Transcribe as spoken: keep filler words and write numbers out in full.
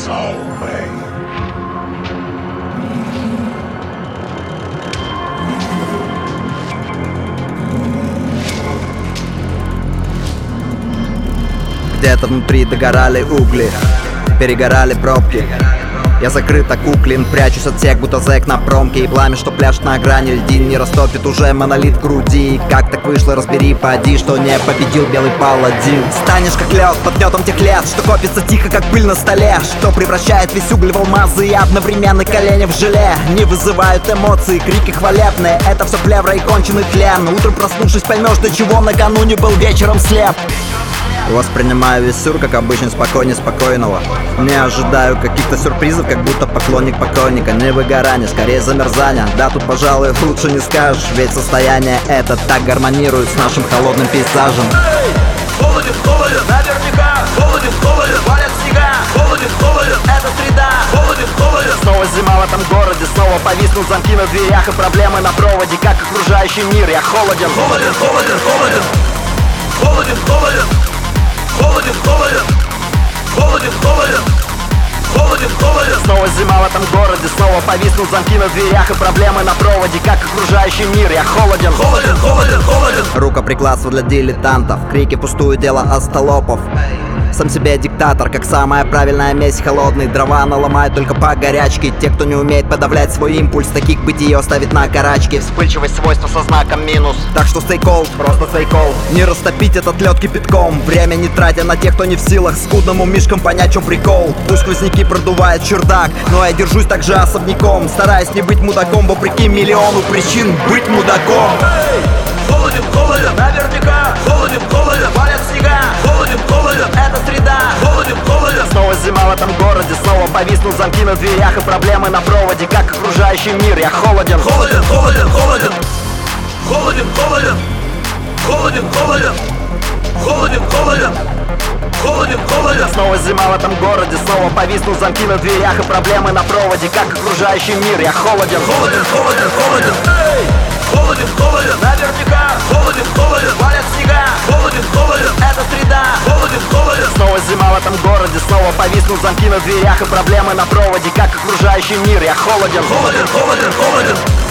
Salve. Где-то внутри догорали угли, перегорали пробки. Я закрыт, окуклен, прячусь от всех, будто зэк на промке. И пламя, что пляшет на грани, льдин не растопит уже монолит в груди. Как так вышло, разбери, поди, что не победил белый паладин. Станешь как лед под гнетом тех лет, что копится тихо, как пыль на столе, что превращает весь уголь в алмазы и одновременно колени в желе. Не вызывают эмоции, крики хвалебные, это все плевра и конченый тлен. Утром проснувшись, поймешь, до чего накануне был вечером слеп. Воспринимаю весь сюр, как обычно, спокойнее спокойного. Не ожидаю каких-то сюрпризов, как будто поклонник покойника. Не выгорание, скорее замерзание. Да, тут, пожалуй, лучше не скажешь, ведь состояние это так гармонирует с нашим холодным пейзажем. Эй! Холоден, холоден, наверняка. Холоден, холоден, валят снега. Холоден, холоден, это среда. Холоден, холоден. Снова зима в этом городе, снова повиснут замки на дверях и проблемы на проводе, как окружающий мир. Я холоден. Холоден, холоден, холоден. Холоден, холоден. Холоден, холоден, холоден, холоден, холоден, холоден. Снова зима в этом городе, снова повиснут замки на дверях и проблемы на проводе, как окружающий мир. Я холоден. Холоден, холоден, холоден. Рукоприкладство для дилетантов, крики пустую дело остолопов. Сам себе диктатор, как самая правильная месть. Холодные дрова наломают только по горячке. Те, кто не умеет подавлять свой импульс, таких бытие оставит на карачке. Вспыльчивость свойства со знаком минус. Так что stay cold, просто stay cold. Не растопить этот лед кипятком, время не тратя на тех, кто не в силах скудному мишкам понять, в чем прикол. Пусть сквозняки продувает чердак, но я держусь также особняком, стараясь не быть мудаком, вопреки миллиону причин быть мудаком. Эй! Холоден, холоден, наверняка. Холоден, холоден, валят снега. Холоден, холоден, это среда. Холоден, холоден. Снова зима в этом городе, снова повиснут замки на дверях и проблемы на проводе, как окружающий мир. Я холоден. Холоден, холоден, холоден. Холоден, холоден. Холоден, холоден. Холоден, холоден. Холоден, холоден. Снова зима в этом городе, снова повиснут замки на дверях и проблемы на проводе, как окружающий мир. Я холоден. Холоден, холоден, холоден. Эй! Холоден, холоден, наверняка. Холоден, холоден, валят снега. Холоден, холоден, это среда. Холоден, холоден. Снова зима в этом городе, снова повиснут замки на дверях и проблемы на проводе, как окружающий мир. Я холоден. Холоден, холоден, холоден.